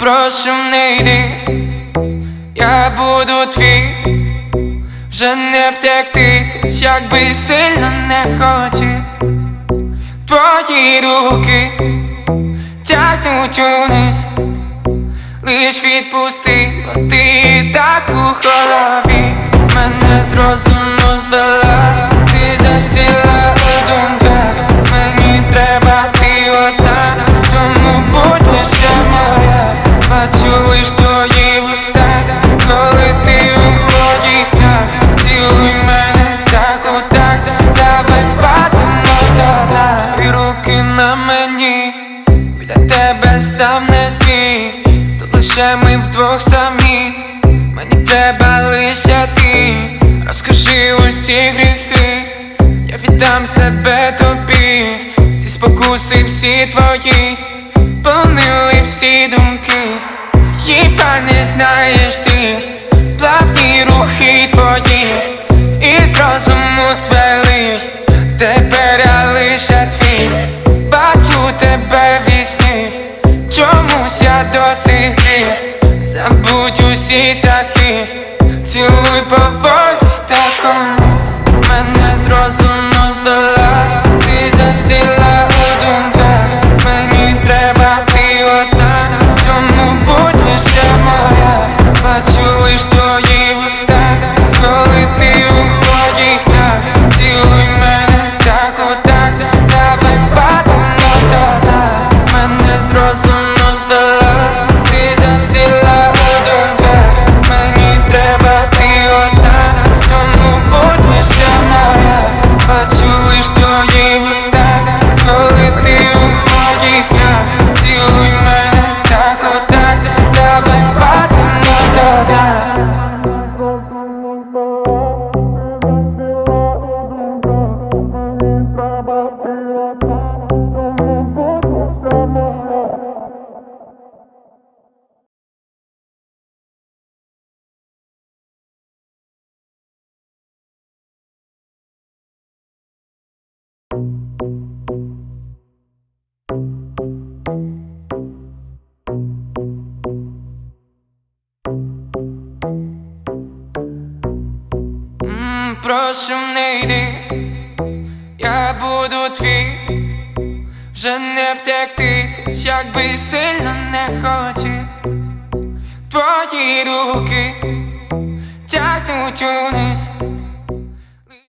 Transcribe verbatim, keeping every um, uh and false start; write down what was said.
Прошу, не йди, я буду твій, вже не втекти, як би сильно не хотів. Твої руки тягнуть униз, лиш відпусти, бо ти так у голові. Мене з розуму звела, ти засіла у думках. Мені треба ти одна, тому будь лише моя. Бачу лиш твої вуста, коли ти у моїх снах. Цілуй мене так, отак, давай впадемо до дна. І руки на мені, біля тебе сам не свій, то лише ми вдвох самі. Мені треба лише ти, розкажи усі гріхи, я віддам себе тобі. Ці спокуси всі твої, полнили всі думки. Хіба не знаєш ти, плавні рухи твої із розуму звели. Тепер я лише твій, бачу тебе вісні, чомусь я до сих пір. Забудь усі страхи, цілуй поволі такому. Мене з розуму звела, ти засіла у думках. Мені треба ти одна, тому будь лише моя. Бачу лиш твої вуста, коли ти у моїх снах. Цілуй мене так, отак, давай впадемо до дна. Мене з розуму звела, ти засіла у думках. Мені треба ти одна, тому будь лише моя. Бачу лиш твої вуста, коли ти у моїх снах. Цілуй мене так, отак, давай впадемо до дна. М, Прошу, не йди, я буду твій, вже не втекти, як би сильно не хотів. Твої руки тягнуть униз,